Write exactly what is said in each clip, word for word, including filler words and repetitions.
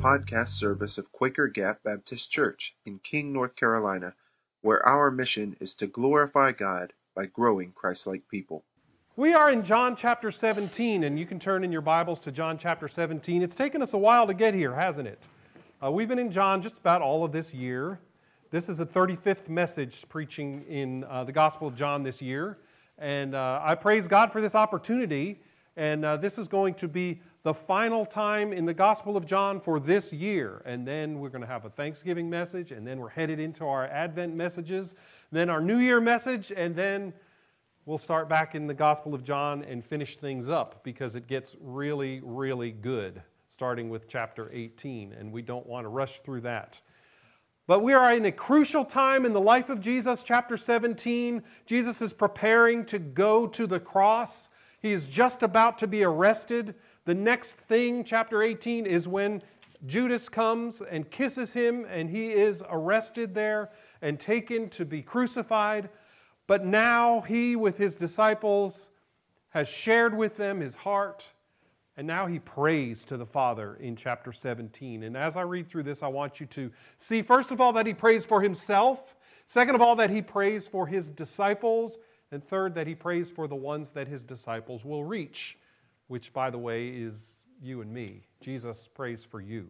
podcast service of Quaker Gap Baptist Church in King, North Carolina, where our mission is to glorify God by growing Christ-like people. We are in John chapter seventeen, and you can turn in your Bibles to John chapter seventeen. It's taken us a while to get here, hasn't it? Uh, we've been in John just about all of this year. This is the thirty-fifth message preaching in uh, the Gospel of John this year, and uh, I praise God for this opportunity, and uh, this is going to be the final time in the Gospel of John for this year, and then we're going to have a Thanksgiving message, and then we're headed into our Advent messages, then our New Year message, and then we'll start back in the Gospel of John and finish things up because it gets really, really good, starting with chapter eighteen, and we don't want to rush through that. But we are in a crucial time in the life of Jesus, chapter seventeen. Jesus is preparing to go to the cross. He is just about to be arrested. The next thing, chapter eighteen, is when Judas comes and kisses him, and he is arrested there and taken to be crucified. But now he, with his disciples, has shared with them his heart, and now he prays to the Father in chapter seventeen. And as I read through this, I want you to see, first of all, that he prays for himself. Second of all, that he prays for his disciples. And third, that he prays for the ones that his disciples will reach, which, by the way, is you and me. Jesus prays for you.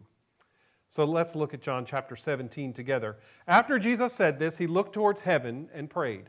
So let's look at John chapter seventeen together. After Jesus said this, he looked towards heaven and prayed,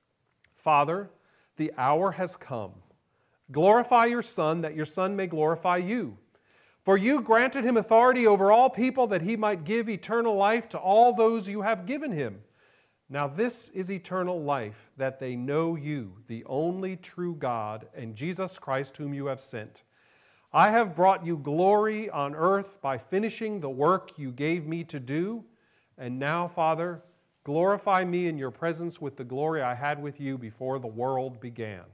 "Father, the hour has come. Glorify your Son, that your Son may glorify you. For you granted him authority over all people, that he might give eternal life to all those you have given him. Now this is eternal life, that they know you, the only true God, and Jesus Christ whom you have sent. I have brought you glory on earth by finishing the work you gave me to do. And now, Father, glorify me in your presence with the glory I had with you before the world began.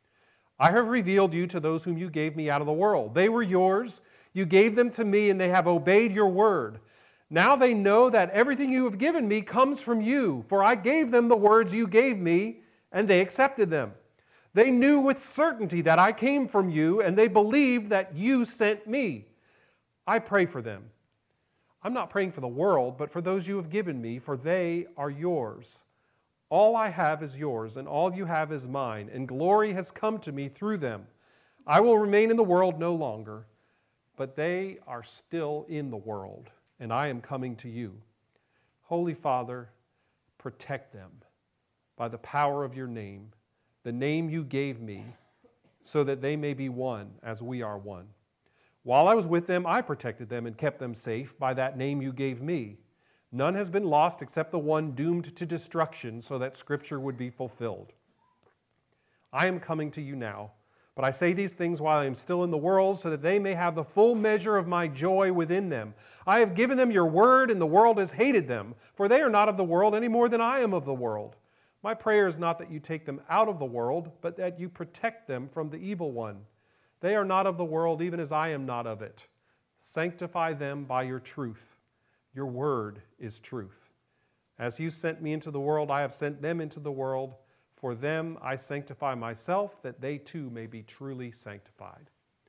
I have revealed you to those whom you gave me out of the world. They were yours. You gave them to me, and they have obeyed your word. Now they know that everything you have given me comes from you, for I gave them the words you gave me, and they accepted them. They knew with certainty that I came from you, and they believed that you sent me. I pray for them. I'm not praying for the world, but for those you have given me, for they are yours. All I have is yours, and all you have is mine, and glory has come to me through them. I will remain in the world no longer, but they are still in the world, and I am coming to you. Holy Father, protect them by the power of your name, the name you gave me, so that they may be one as we are one. While I was with them, I protected them and kept them safe by that name you gave me. None has been lost except the one doomed to destruction, so that Scripture would be fulfilled. I am coming to you now, but I say these things while I am still in the world, so that they may have the full measure of my joy within them. I have given them your word, and the world has hated them, for they are not of the world any more than I am of the world. My prayer is not that you take them out of the world, but that you protect them from the evil one. They are not of the world, even as I am not of it. Sanctify them by your truth. Your word is truth. As you sent me into the world, I have sent them into the world. For them I sanctify myself, that they too may be truly sanctified.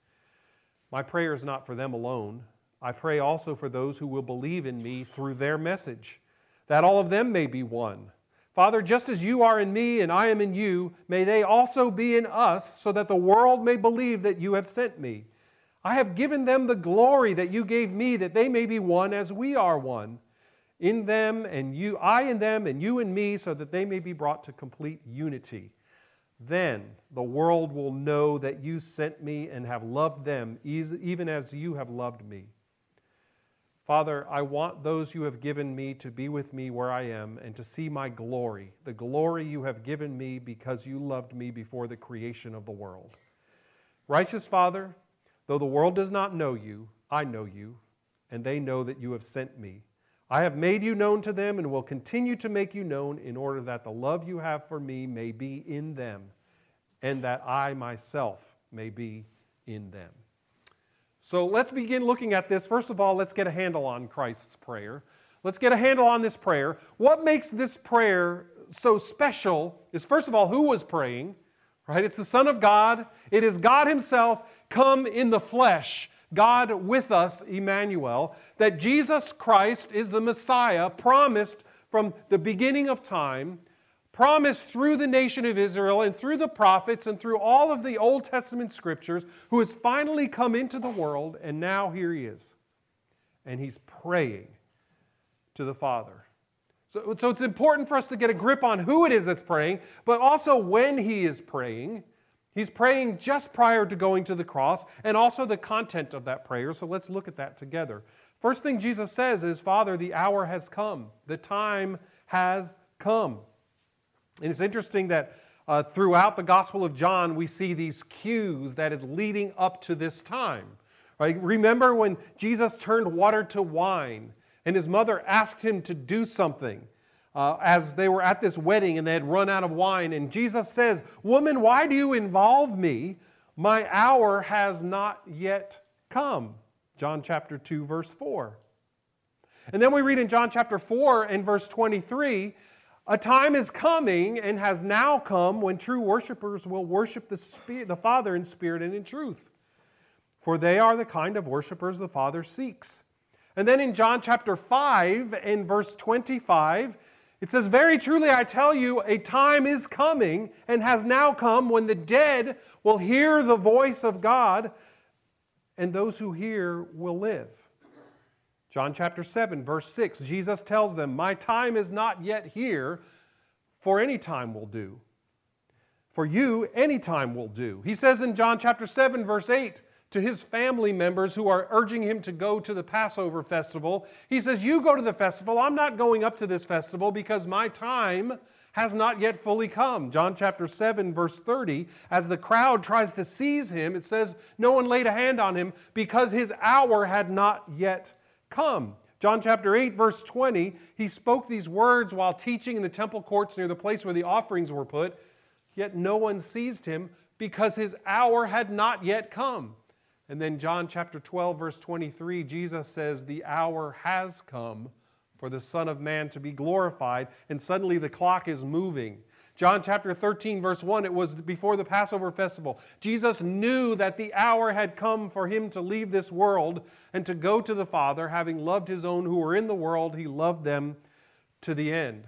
My prayer is not for them alone. I pray also for those who will believe in me through their message, that all of them may be one. Father, just as you are in me and I am in you, may they also be in us, so that the world may believe that you have sent me. I have given them the glory that you gave me, that they may be one as we are one. In them and you, I in them and you in me, so that they may be brought to complete unity. Then the world will know that you sent me and have loved them, even as you have loved me. Father, I want those you have given me to be with me where I am and to see my glory, the glory you have given me because you loved me before the creation of the world. Righteous Father, though the world does not know you, I know you, and they know that you have sent me. I have made you known to them and will continue to make you known in order that the love you have for me may be in them and that I myself may be in them. So let's begin looking at this. First of all, let's get a handle on Christ's prayer. Let's get a handle on this prayer. What makes this prayer so special is, first of all, who was praying, right? It's the Son of God. It is God himself come in the flesh. God with us, Emmanuel, that Jesus Christ is the Messiah promised from the beginning of time, promised through the nation of Israel and through the prophets and through all of the Old Testament scriptures, who has finally come into the world, and now here he is. And he's praying to the Father. So, so it's important for us to get a grip on who it is that's praying, but also when he is praying. He's praying just prior to going to the cross, and also the content of that prayer. So let's look at that together. First thing Jesus says is, Father, the hour has come. The time has come. And it's interesting that uh, throughout the Gospel of John, we see these cues that is leading up to this time. Right? Remember when Jesus turned water to wine, and his mother asked him to do something uh, as they were at this wedding and they had run out of wine. And Jesus says, "Woman, why do you involve me? My hour has not yet come." John chapter two, verse four. And then we read in John chapter four and verse twenty-three, "A time is coming and has now come when true worshipers will worship the, Spirit, the Father in spirit and in truth. For they are the kind of worshipers the Father seeks." And then in John chapter five and verse twenty-five, it says, "Very truly I tell you, a time is coming and has now come when the dead will hear the voice of God, and those who hear will live." John chapter seven, verse six, Jesus tells them, "My time is not yet here, for any time will do. For you, any time will do." He says in John chapter seven, verse eight, to his family members who are urging him to go to the Passover festival, he says, "You go to the festival. I'm not going up to this festival because my time has not yet fully come." John chapter seven, verse thirty, as the crowd tries to seize him, it says, "No one laid a hand on him because his hour had not yet come." John chapter eight, verse twenty, he spoke these words while teaching in the temple courts near the place where the offerings were put, yet no one seized him because his hour had not yet come. And then John chapter twelve, verse twenty-three, Jesus says, "The hour has come for the Son of Man to be glorified," and suddenly the clock is moving. John chapter thirteen, verse one, it was before the Passover festival. Jesus knew that the hour had come for him to leave this world and to go to the Father. Having loved his own who were in the world, he loved them to the end.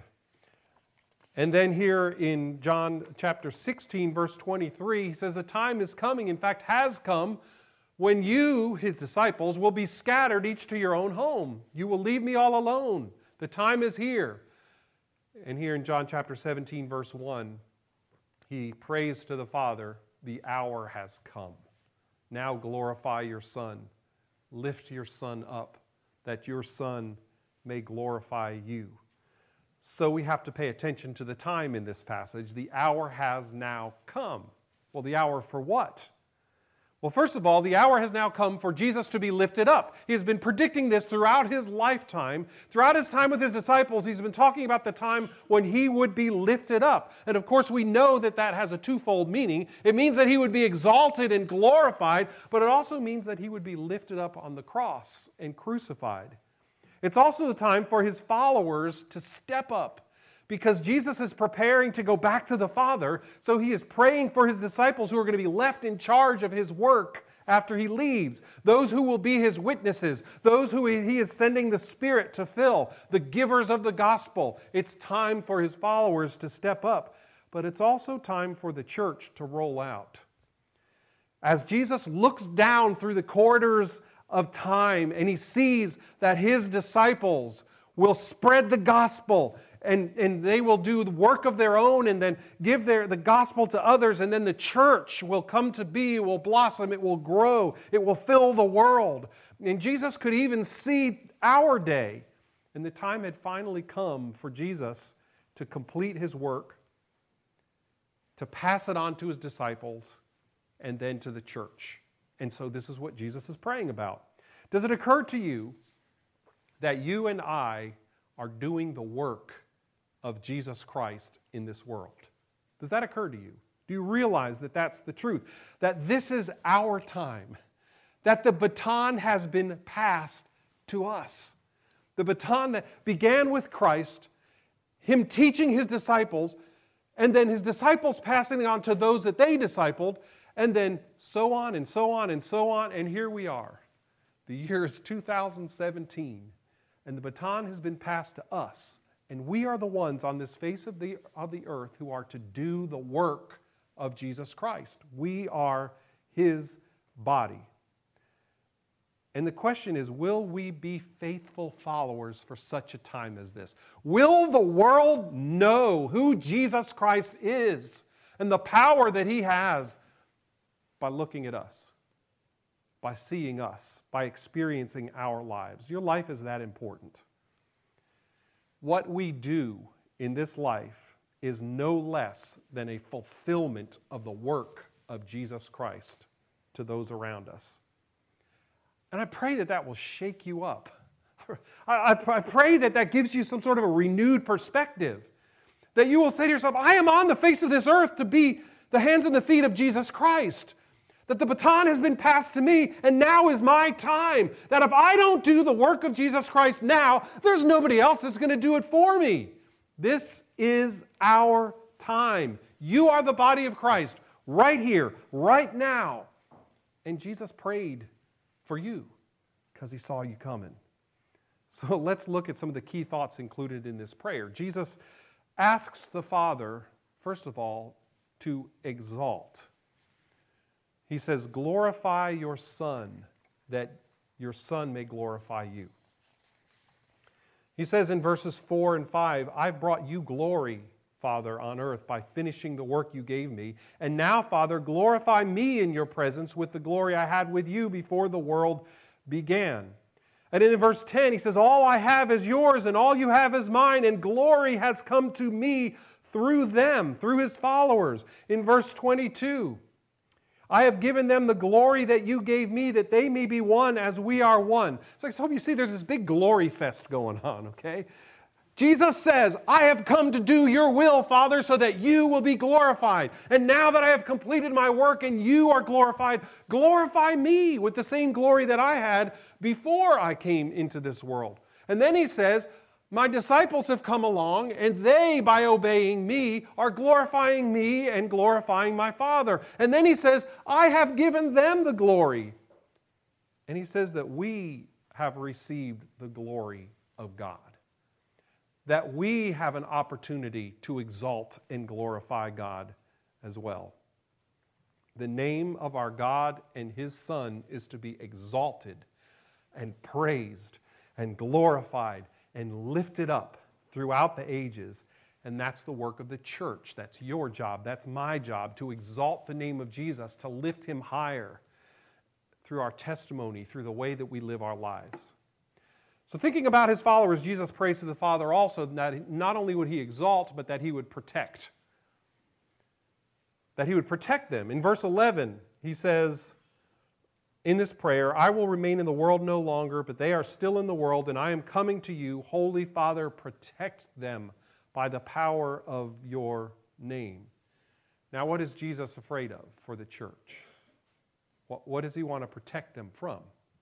And then here in John chapter sixteen, verse twenty-three, he says, "A time is coming, in fact has come, when you, his disciples, will be scattered each to your own home. You will leave me all alone. The time is here." And here in John chapter seventeen, verse one, he prays to the Father, "The hour has come. Now glorify your Son. Lift your Son up, that your Son may glorify you." So we have to pay attention to the time in this passage. The hour has now come. Well, the hour for what? Well, first of all, the hour has now come for Jesus to be lifted up. He has been predicting this throughout his lifetime. Throughout his time with his disciples, he's been talking about the time when he would be lifted up. And of course, we know that that has a twofold meaning. It means that he would be exalted and glorified, but it also means that he would be lifted up on the cross and crucified. It's also the time for his followers to step up, because Jesus is preparing to go back to the Father, so he is praying for his disciples who are going to be left in charge of his work after he leaves, those who will be his witnesses, those who he is sending the Spirit to fill, the givers of the gospel. It's time for his followers to step up, but it's also time for the church to roll out. As Jesus looks down through the corridors of time and he sees that his disciples will spread the gospel, And, and they will do the work of their own and then give their, the gospel to others, and then the church will come to be, will blossom, it will grow, it will fill the world. And Jesus could even see our day. And the time had finally come for Jesus to complete his work, to pass it on to his disciples, and then to the church. And so this is what Jesus is praying about. Does it occur to you that you and I are doing the work of Jesus Christ in this world? Does that occur to you? Do you realize that that's the truth? That this is our time. That the baton has been passed to us. The baton that began with Christ, him teaching his disciples, and then his disciples passing it on to those that they discipled, and then so on and so on and so on, and here we are. The year is two thousand seventeen, and the baton has been passed to us, and we are the ones on this face of the, of the earth who are to do the work of Jesus Christ. We are His body. And the question is, will we be faithful followers for such a time as this? Will the world know who Jesus Christ is and the power that He has by looking at us, by seeing us, by experiencing our lives? Your life is that important. What we do in this life is no less than a fulfillment of the work of Jesus Christ to those around us. And I pray that that will shake you up. I, I, I pray that that gives you some sort of a renewed perspective. That you will say to yourself, I am on the face of this earth to be the hands and the feet of Jesus Christ. That the baton has been passed to me, and now is my time. That if I don't do the work of Jesus Christ now, there's nobody else that's going to do it for me. This is our time. You are the body of Christ right here, right now. And Jesus prayed for you because He saw you coming. So let's look at some of the key thoughts included in this prayer. Jesus asks the Father, first of all, to exalt. He says, glorify your Son, that your Son may glorify you. He says in verses four and five, I've brought you glory, Father, on earth by finishing the work you gave me. And now, Father, glorify me in your presence with the glory I had with you before the world began. And in verse ten, he says, all I have is yours and all you have is mine, and glory has come to me through them, through His followers. In verse twenty-two, I have given them the glory that you gave me, that they may be one as we are one. So I hope you see there's this big glory fest going on, okay? Jesus says, I have come to do your will, Father, so that you will be glorified. And now that I have completed my work and you are glorified, glorify me with the same glory that I had before I came into this world. And then He says, my disciples have come along, and they, by obeying me, are glorifying me and glorifying my Father. And then He says, I have given them the glory. And He says that we have received the glory of God. That we have an opportunity to exalt and glorify God as well. The name of our God and His Son is to be exalted and praised and glorified and lifted up throughout the ages. And that's the work of the church. That's your job. That's my job, to exalt the name of Jesus, to lift Him higher through our testimony, through the way that we live our lives. So thinking about His followers, Jesus prays to the Father also that not only would He exalt, but that He would protect. That He would protect them. In verse eleven, He says, in this prayer, I will remain in the world no longer, but they are still in the world, and I am coming to you. Holy Father, protect them by the power of your name. Now, what is Jesus afraid of for the church? What, what does He want to protect them from?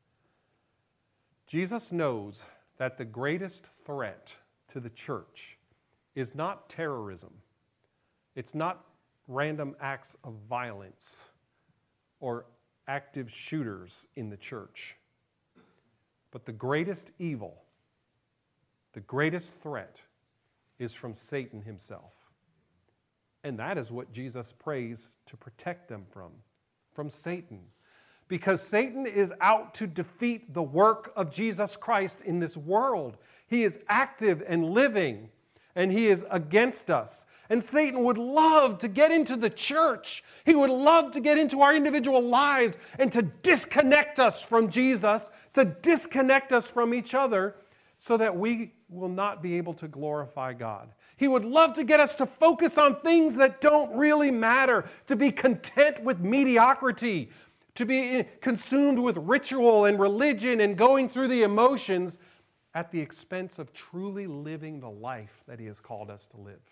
Jesus knows that the greatest threat to the church is not terrorism. It's not random acts of violence or active shooters in the church. But the greatest evil, the greatest threat, is from Satan himself. And that is what Jesus prays to protect them from, from Satan. Because Satan is out to defeat the work of Jesus Christ in this world. He is active and living, and he is against us. And Satan would love to get into the church. He would love to get into our individual lives and to disconnect us from Jesus, to disconnect us from each other, so that we will not be able to glorify God. He would love to get us to focus on things that don't really matter, to be content with mediocrity, to be consumed with ritual and religion and going through the emotions at the expense of truly living the life that he has called us to live.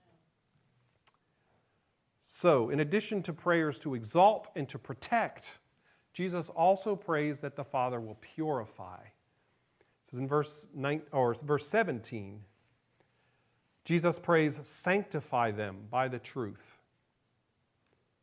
So, in addition to prayers to exalt and to protect, Jesus also prays that the Father will purify. This is in verse nine, or verse seventeen. Jesus prays, sanctify them by the truth.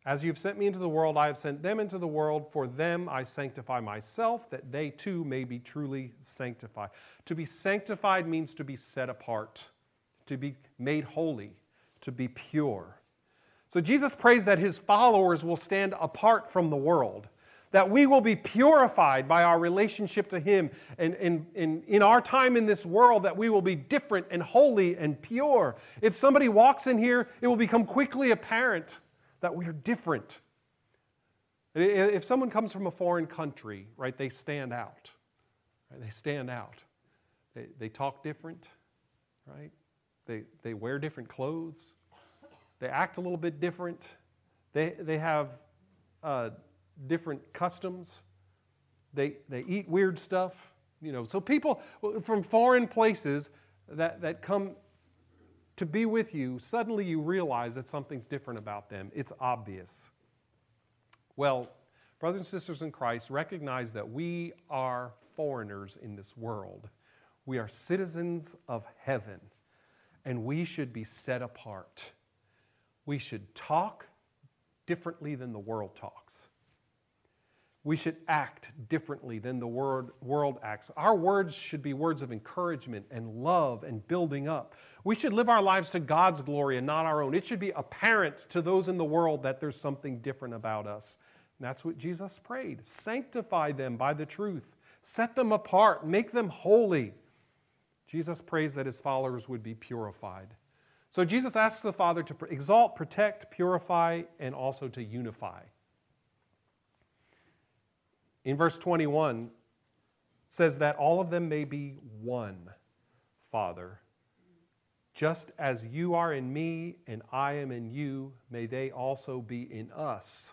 As you've sent me into the world, I have sent them into the world. For them I sanctify myself, that they too may be truly sanctified. To be sanctified means to be set apart, to be made holy, to be pure. So Jesus prays that his followers will stand apart from the world, that we will be purified by our relationship to him, and, and, and in our time in this world, that we will be different and holy and pure. If somebody walks in here, it will become quickly apparent that we are different. If someone comes from a foreign country, right, they stand out. Right? They stand out. They, they talk different, right? They, they wear different clothes. They act a little bit different. They, they have uh, different customs. They, they eat weird stuff. You know, so people from foreign places that, that come to be with you, suddenly you realize that something's different about them. It's obvious. Well, brothers and sisters in Christ, recognize that we are foreigners in this world. We are citizens of heaven, and we should be set apart. We should talk differently than the world talks. We should act differently than the world, world acts. Our words should be words of encouragement and love and building up. We should live our lives to God's glory and not our own. It should be apparent to those in the world that there's something different about us. And that's what Jesus prayed. Sanctify them by the truth. Set them apart. Make them holy. Jesus prays that his followers would be purified. So Jesus asks the Father to exalt, protect, purify, and also to unify. In verse twenty-one, it says that all of them may be one, Father. Just as you are in me and I am in you, may they also be in us,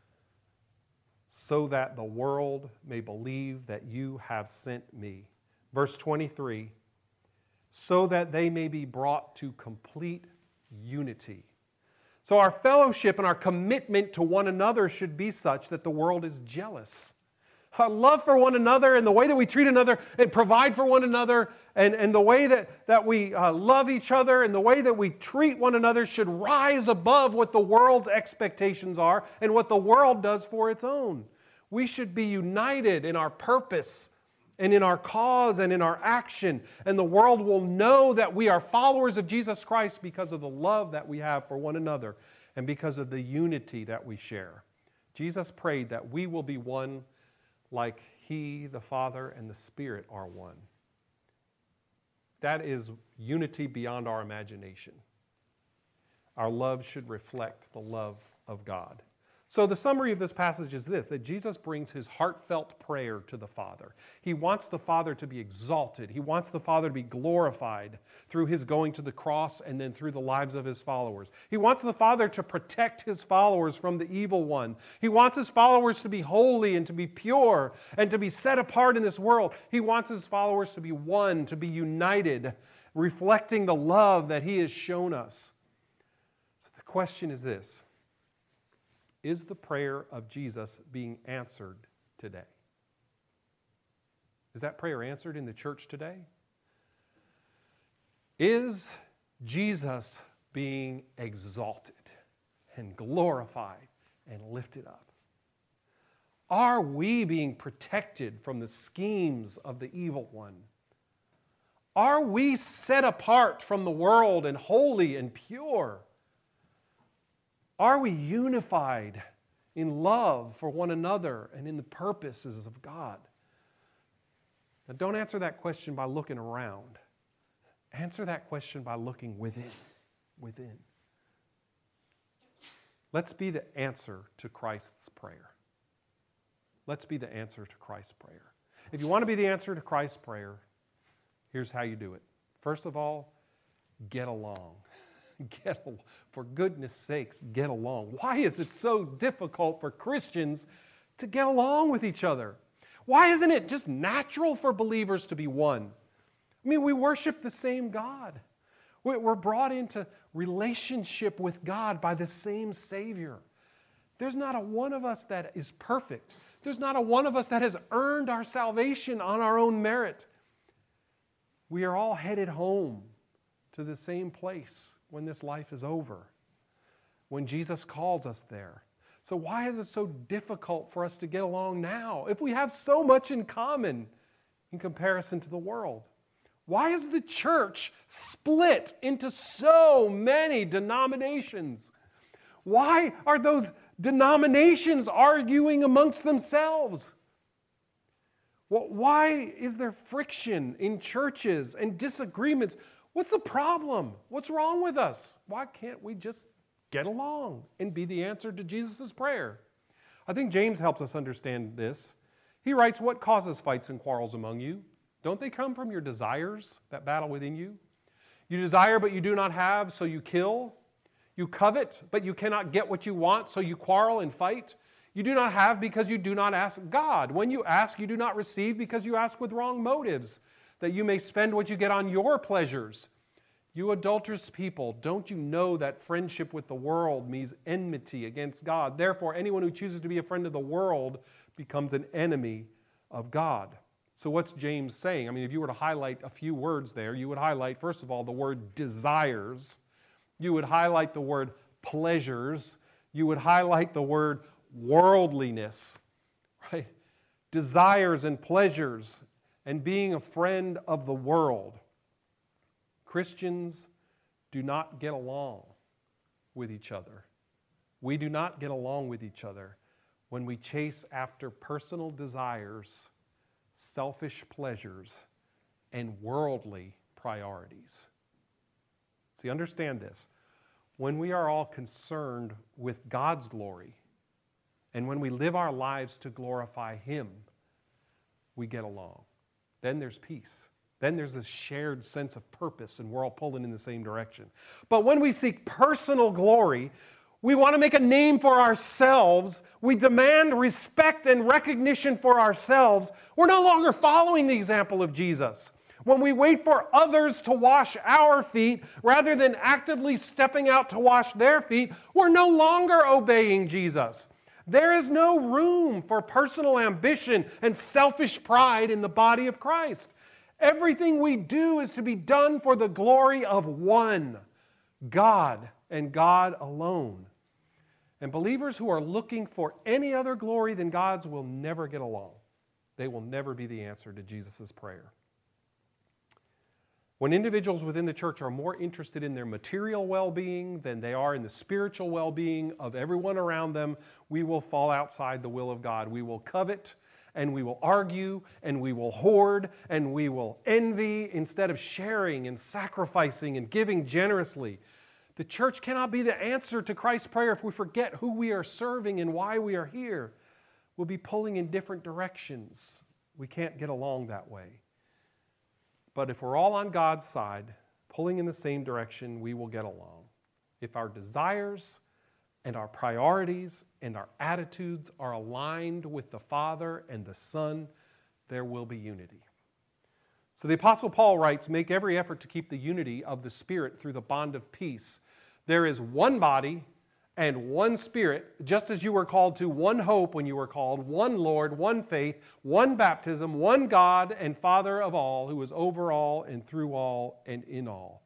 so that the world may believe that you have sent me. Verse twenty-three, so that they may be brought to complete unity. So our fellowship and our commitment to one another should be such that the world is jealous. Our love for one another and the way that we treat another and provide for one another and, and the way that, that we uh, love each other and the way that we treat one another should rise above what the world's expectations are and what the world does for its own. We should be united in our purpose and in our cause and in our action, and the world will know that we are followers of Jesus Christ because of the love that we have for one another and because of the unity that we share. Jesus prayed that we will be one like he, the Father, and the Spirit are one. That is unity beyond our imagination. Our love should reflect the love of God. So the summary of this passage is this, that Jesus brings his heartfelt prayer to the Father. He wants the Father to be exalted. He wants the Father to be glorified through his going to the cross and then through the lives of his followers. He wants the Father to protect his followers from the evil one. He wants his followers to be holy and to be pure and to be set apart in this world. He wants his followers to be one, to be united, reflecting the love that he has shown us. So the question is this. Is the prayer of Jesus being answered today? Is that prayer answered in the church today? Is Jesus being exalted and glorified and lifted up? Are we being protected from the schemes of the evil one? Are we set apart from the world and holy and pure? Are we unified in love for one another and in the purposes of God? Now, don't answer that question by looking around. Answer that question by looking within. Within. Let's be the answer to Christ's prayer. Let's be the answer to Christ's prayer. If you want to be the answer to Christ's prayer, here's how you do it. First of all, get along. Get along. For goodness sakes, get along. Why is it so difficult for Christians to get along with each other? Why isn't it just natural for believers to be one? I mean, we worship the same God. We're brought into relationship with God by the same Savior. There's not a one of us that is perfect. There's not a one of us that has earned our salvation on our own merit. We are all headed home to the same place when this life is over, when Jesus calls us there. So why is it so difficult for us to get along now if we have so much in common in comparison to the world? Why is the church split into so many denominations? Why are those denominations arguing amongst themselves? Well, why is there friction in churches and disagreements? What's the problem? What's wrong with us? Why can't we just get along and be the answer to Jesus' prayer? I think James helps us understand this. He writes, "What causes fights and quarrels among you? Don't they come from your desires that battle within you? You desire, but you do not have, so you kill. You covet, but you cannot get what you want, so you quarrel and fight. You do not have because you do not ask God. When you ask, you do not receive because you ask with wrong motives, that you may spend what you get on your pleasures. You adulterous people, don't you know that friendship with the world means enmity against God? Therefore, anyone who chooses to be a friend of the world becomes an enemy of God." So what's James saying? I mean, if you were to highlight a few words there, you would highlight, first of all, the word desires. You would highlight the word pleasures. You would highlight the word worldliness, right? Desires and pleasures and being a friend of the world. Christians do not get along with each other. We do not get along with each other when we chase after personal desires, selfish pleasures, and worldly priorities. See, understand this. When we are all concerned with God's glory, and when we live our lives to glorify Him, we get along. Then there's peace. Then there's this shared sense of purpose, and we're all pulling in the same direction. But when we seek personal glory, we want to make a name for ourselves. We demand respect and recognition for ourselves. We're no longer following the example of Jesus. When we wait for others to wash our feet rather than actively stepping out to wash their feet, we're no longer obeying Jesus. There is no room for personal ambition and selfish pride in the body of Christ. Everything we do is to be done for the glory of one, God and God alone. And believers who are looking for any other glory than God's will never get along. They will never be the answer to Jesus' prayer. When individuals within the church are more interested in their material well-being than they are in the spiritual well-being of everyone around them, we will fall outside the will of God. We will covet, and we will argue, and we will hoard, and we will envy instead of sharing and sacrificing and giving generously. The church cannot be the answer to Christ's prayer if we forget who we are serving and why we are here. We'll be pulling in different directions. We can't get along that way. But if we're all on God's side, pulling in the same direction, we will get along. If our desires and our priorities and our attitudes are aligned with the Father and the Son, there will be unity. So the Apostle Paul writes, "Make every effort to keep the unity of the Spirit through the bond of peace. There is one body and one Spirit, just as you were called to one hope when you were called, one Lord, one faith, one baptism, one God and Father of all, who is over all and through all and in all."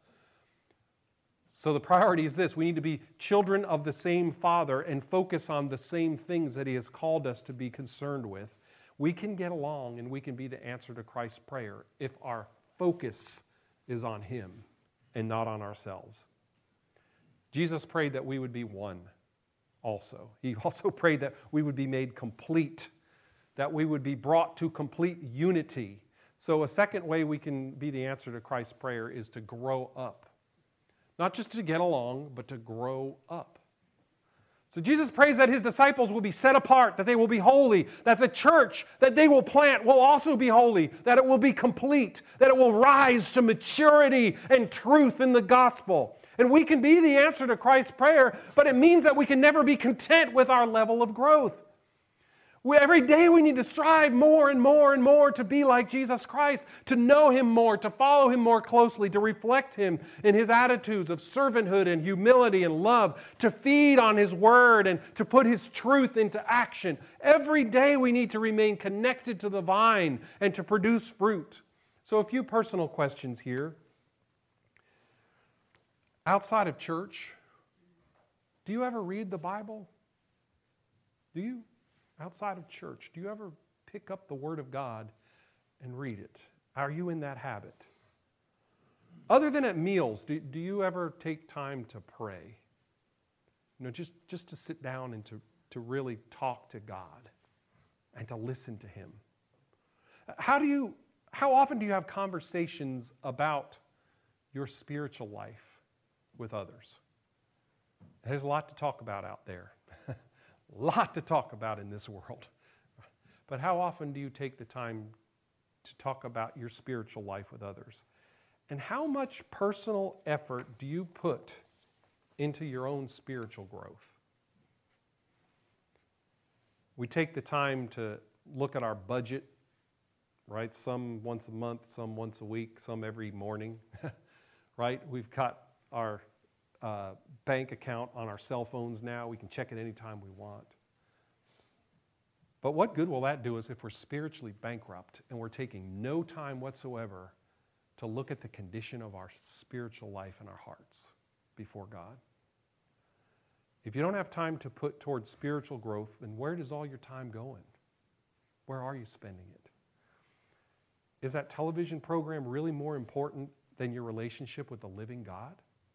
So the priority is this: we need to be children of the same Father and focus on the same things that He has called us to be concerned with. We can get along and we can be the answer to Christ's prayer if our focus is on Him and not on ourselves. Jesus prayed that we would be one also. He also prayed that we would be made complete, that we would be brought to complete unity. So a second way we can be the answer to Christ's prayer is to grow up. Not just to get along, but to grow up. So Jesus prays that His disciples will be set apart, that they will be holy, that the church that they will plant will also be holy, that it will be complete, that it will rise to maturity and truth in the gospel. And we can be the answer to Christ's prayer, but it means that we can never be content with our level of growth. We, every day we need to strive more and more and more to be like Jesus Christ, to know Him more, to follow Him more closely, to reflect Him in His attitudes of servanthood and humility and love, to feed on His Word and to put His truth into action. Every day we need to remain connected to the vine and to produce fruit. So a few personal questions here. Outside of church, do you ever read the Bible? Do you, outside of church, do you ever pick up the Word of God and read it? Are you in that habit? Other than at meals, do, do you ever take time to pray? You know, just, just to sit down and to, to really talk to God and to listen to Him. How do you, how often do you have conversations about your spiritual life with others? There's a lot to talk about out there. A lot to talk about in this world. But how often do you take the time to talk about your spiritual life with others? And how much personal effort do you put into your own spiritual growth? We take the time to look at our budget, right? Some once a month, some once a week, some every morning, right? We've got our uh, bank account on our cell phones now. We can check it anytime we want. But what good will that do us if we're spiritually bankrupt and we're taking no time whatsoever to look at the condition of our spiritual life and our hearts before God? If you don't have time to put towards spiritual growth, then where does all your time going? Where are you spending it? Is that television program really more important than your relationship with the living God?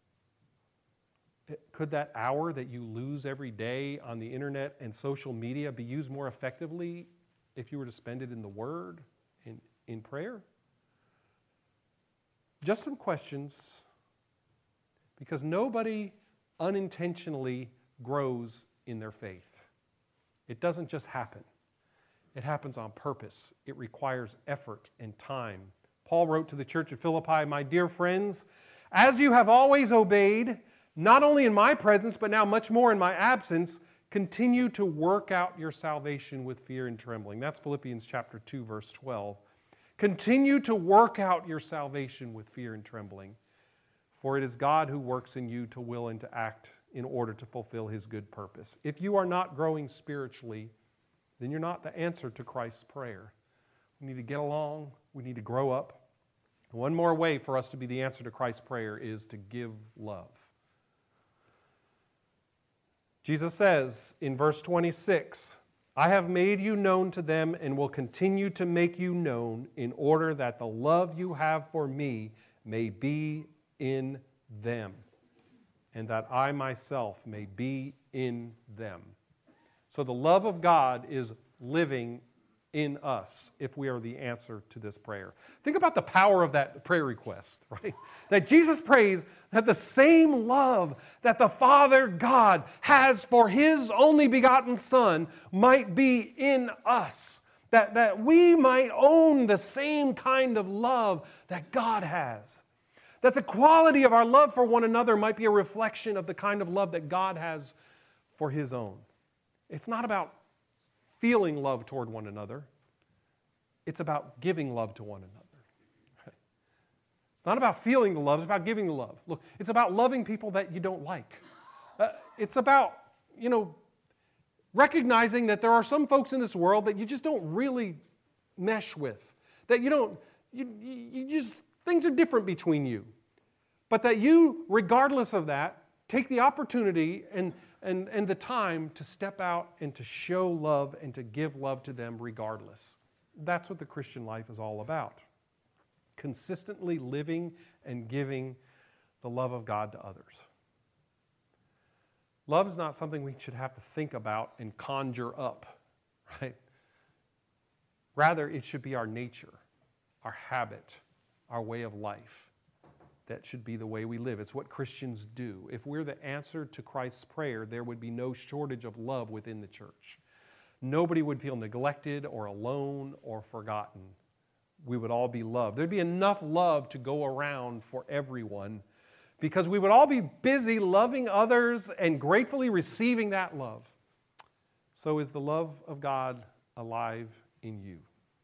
Could that hour that you lose every day on the internet and social media be used more effectively if you were to spend it in the Word, in, in prayer? Just some questions, because nobody unintentionally grows in their faith. It doesn't just happen. It happens on purpose. It requires effort and time. Paul wrote to the church of Philippi, "My dear friends, as you have always obeyed, not only in my presence, but now much more in my absence, continue to work out your salvation with fear and trembling." That's Philippians chapter two, verse twelve. Continue to work out your salvation with fear and trembling, for it is God who works in you to will and to act in order to fulfill His good purpose. If you are not growing spiritually, then you're not the answer to Christ's prayer. We need to get along. We need to grow up. One more way for us to be the answer to Christ's prayer is to give love. Jesus says in verse twenty-six, "I have made you known to them and will continue to make you known in order that the love you have for me may be in them, and that I myself may be in them." So the love of God is living in us if we are the answer to this prayer. Think about the power of that prayer request, right? That Jesus prays that the same love that the Father God has for His only begotten Son might be in us. That, that we might own the same kind of love that God has. That the quality of our love for one another might be a reflection of the kind of love that God has for His own. It's not about feeling love toward one another. It's about giving love to one another. Right? It's not about feeling the love, it's about giving the love. Look, it's about loving people that you don't like. Uh, it's about, you know, recognizing that there are some folks in this world that you just don't really mesh with. That you don't, you, you just, things are different between you. But that you, regardless of that, take the opportunity and And, and the time to step out and to show love and to give love to them regardless. That's what the Christian life is all about. Consistently living and giving the love of God to others. Love is not something we should have to think about and conjure up, right? Rather, it should be our nature, our habit, our way of life. That should be the way we live. It's what Christians do. If we're the answer to Christ's prayer, there would be no shortage of love within the church. Nobody would feel neglected or alone or forgotten. We would all be loved. There'd be enough love to go around for everyone because we would all be busy loving others and gratefully receiving that love. So is the love of God alive in you?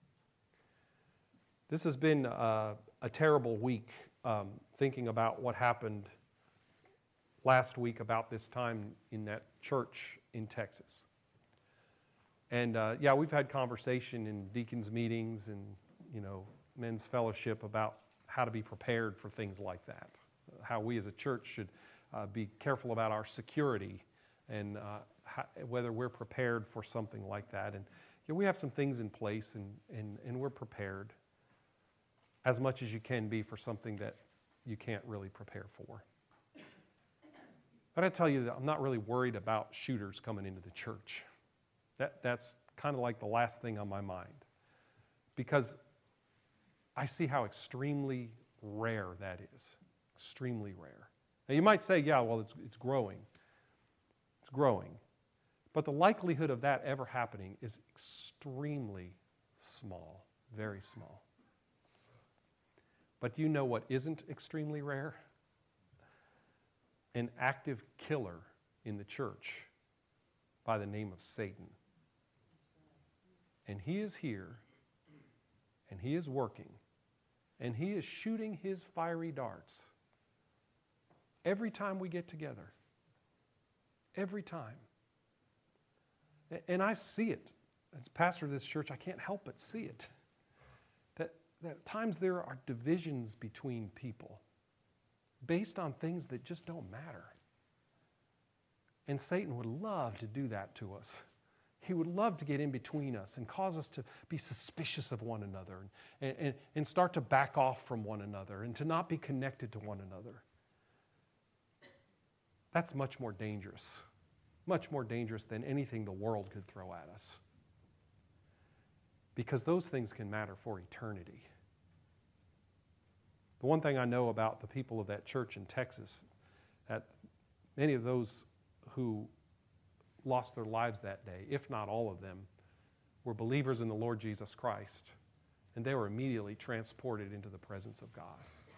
This has been a, a terrible week. Um, thinking about what happened last week about this time in that church in Texas. And uh, yeah, we've had conversation in deacons' meetings and, you know, men's fellowship about how to be prepared for things like that. How we as a church should uh, be careful about our security and uh, how, whether we're prepared for something like that. And you know, we have some things in place, and, and, and we're prepared as much as you can be for something that you can't really prepare for. But I tell you that I'm not really worried about shooters coming into the church. That, that's kind of like the last thing on my mind, because I see how extremely rare that is. Extremely rare. Now you might say, yeah, well, it's, it's growing. It's growing. But the likelihood of that ever happening is extremely small, very small. But you know what isn't extremely rare? An active killer in the church by the name of Satan. And he is here, and he is working, and he is shooting his fiery darts every time we get together. Every time. And I see it. As pastor of this church, I can't help but see it. That, that at times there are divisions between people based on things that just don't matter. And Satan would love to do that to us. He would love to get in between us and cause us to be suspicious of one another and, and, and start to back off from one another and to not be connected to one another. That's much more dangerous, much more dangerous than anything the world could throw at us. Because those things can matter for eternity. The one thing I know about the people of that church in Texas, that many of those who lost their lives that day, if not all of them, were believers in the Lord Jesus Christ, and they were immediately transported into the presence of God.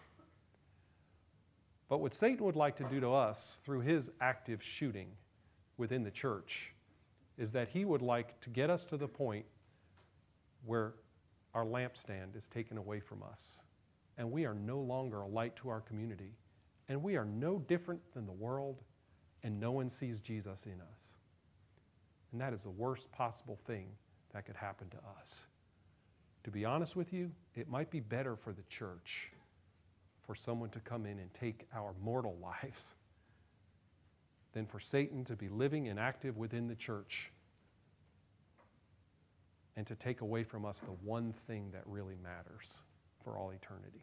But what Satan would like to do to us through his active shooting within the church is that he would like to get us to the point where our lampstand is taken away from us, and we are no longer a light to our community, and we are no different than the world, and no one sees Jesus in us. And that is the worst possible thing that could happen to us. To be honest with you, it might be better for the church for someone to come in and take our mortal lives than for Satan to be living and active within the church and to take away from us the one thing that really matters for all eternity.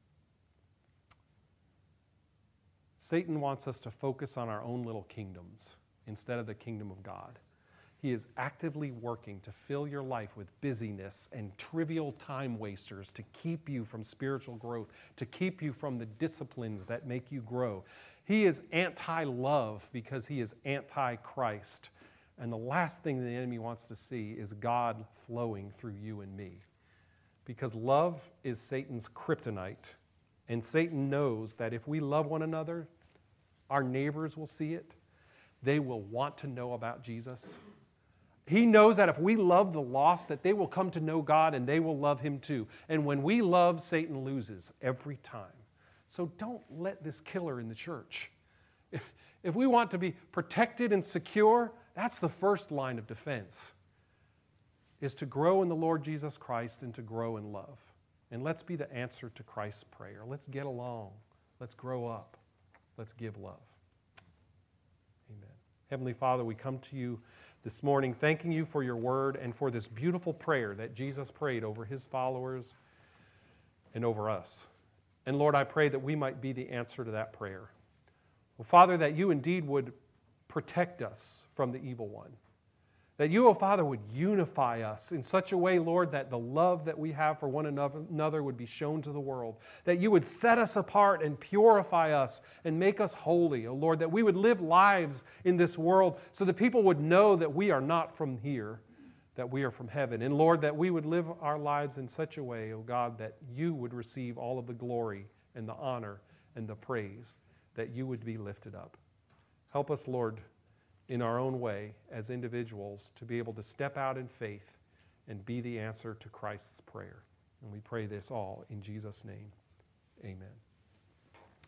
Satan wants us to focus on our own little kingdoms instead of the kingdom of God. He is actively working to fill your life with busyness and trivial time wasters to keep you from spiritual growth, to keep you from the disciplines that make you grow. He is anti-love because he is anti-Christ. And the last thing the enemy wants to see is God flowing through you and me. Because love is Satan's kryptonite. And Satan knows that if we love one another, our neighbors will see it. They will want to know about Jesus. He knows that if we love the lost, that they will come to know God and they will love him too. And when we love, Satan loses every time. So don't let this killer in the church. If, if we want to be protected and secure, that's the first line of defense, is to grow in the Lord Jesus Christ and to grow in love. And let's be the answer to Christ's prayer. Let's get along. Let's grow up. Let's give love. Amen. Heavenly Father, we come to you this morning thanking you for your word and for this beautiful prayer that Jesus prayed over his followers and over us. And Lord, I pray that we might be the answer to that prayer. Well, Father, that you indeed would protect us from the evil one. That you, O Father, would unify us in such a way, Lord, that the love that we have for one another would be shown to the world. That you would set us apart and purify us and make us holy, O Lord. That we would live lives in this world so that people would know that we are not from here, that we are from heaven. And Lord, that we would live our lives in such a way, O God, that you would receive all of the glory and the honor and the praise, that you would be lifted up. Help us, Lord, in our own way as individuals to be able to step out in faith and be the answer to Christ's prayer. And we pray this all in Jesus' name. Amen.